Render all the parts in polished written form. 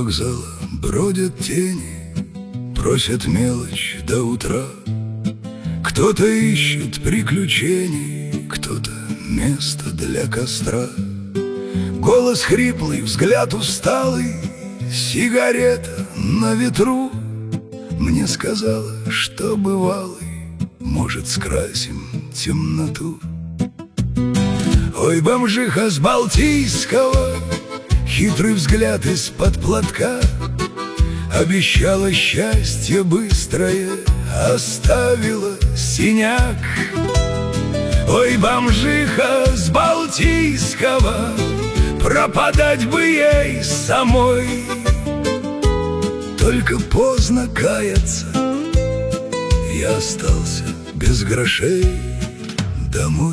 вокзала бродят тени, просят мелочь до утра. Кто-то ищет приключений, кто-то место для костра. Голос хриплый, взгляд усталый, сигарета на ветру. Мне сказала, что бывалый, может, скрасим темноту. Ой, бомжиха с Балтийского, хитрый взгляд из-под платка, обещала счастье быстрое, оставила синяк. Ой, бомжиха с Балтийского, пропадать бы ей самой. Только поздно каяться, я остался без грошей домой.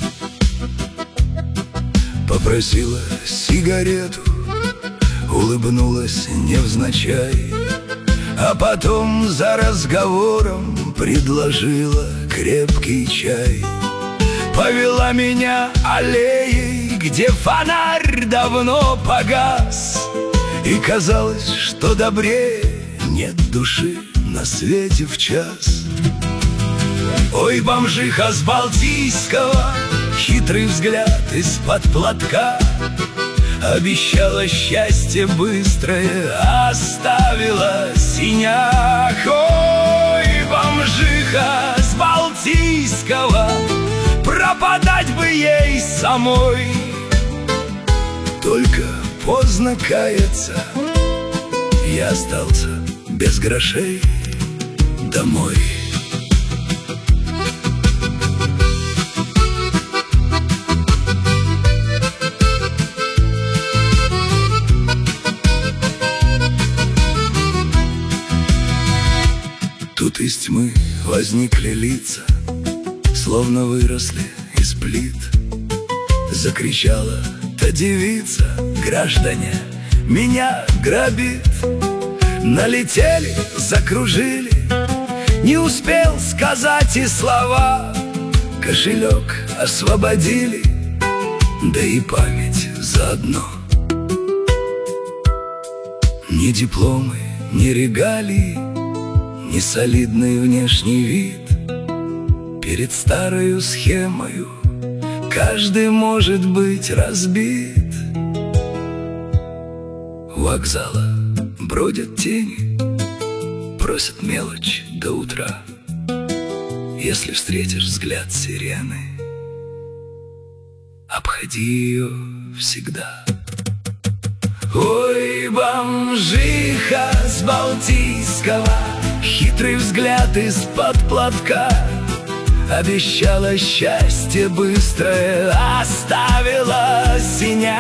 Попросила сигарету, улыбнулась невзначай, а потом за разговором предложила крепкий чай. Повела меня аллеей, где фонарь давно погас, и казалось, что добрее нет души на свете в час. Ой, бомжиха с Балтийского, хитрый взгляд из-под платка, обещала счастье быстрое, оставила синяк. Ой, бомжиха с Балтийского, пропадать бы ей самой. Только поздно каяться, я остался без грошей домой. Тут из тьмы возникли лица, словно выросли из плит. Закричала та девица: граждане, меня грабит. Налетели, закружили, не успел сказать и слова. Кошелек освободили, да и память заодно. Ни дипломы, ни регалии, ни солидный внешний вид. Перед старою схемою каждый может быть разбит. У вокзала бродят тени, просят мелочь до утра. Если встретишь взгляд сирены, обходи ее всегда. Ой, бомжиха с Балтийского, хитрый взгляд из-под платка, обещала счастье быстрое, оставила синяк.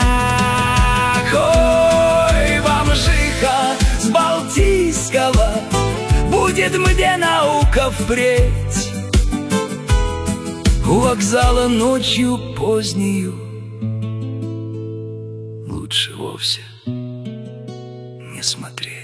Ой, бомжиха с Балтийского, будет мне наука впредь. У вокзала ночью позднею лучше вовсе не смотреть.